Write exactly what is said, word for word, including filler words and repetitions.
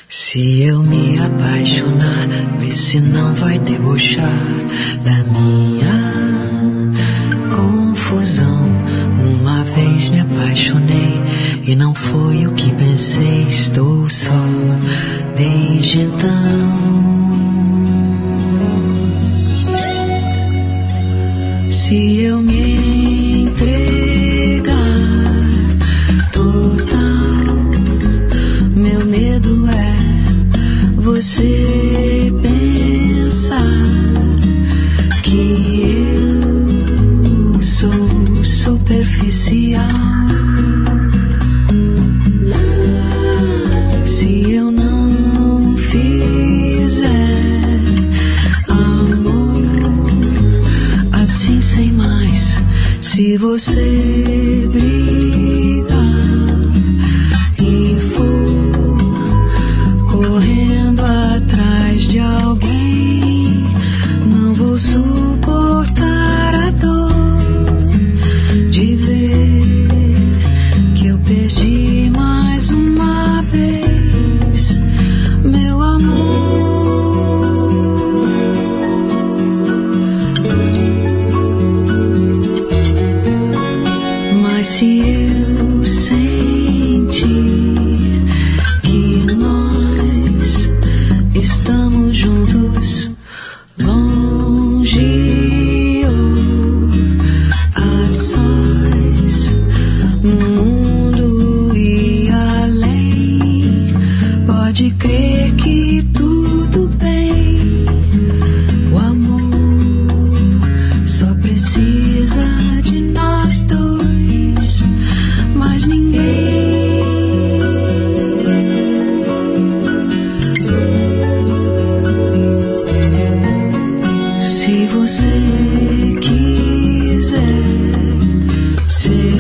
Se eu me apaixonar, vê se não vai debochar da minha confusão. Uma vez me apaixonei e não foi o que pensei. Estou só desde então. Se eu me entregar total, meu medo é você pensar que eu sou superficial. Se eu não fizer amor assim sem mais, se você brigar e for correndo atrás de alguém, não vou suportar a dor de ver que eu perdi mais uma vez meu amor. Mas se eu sentir que nós estamos juntos, longe ou a sós, no mundo e além, pode crer que tudo bem. O amor só precisa de nós dois, mais ninguém. Se você quiser ser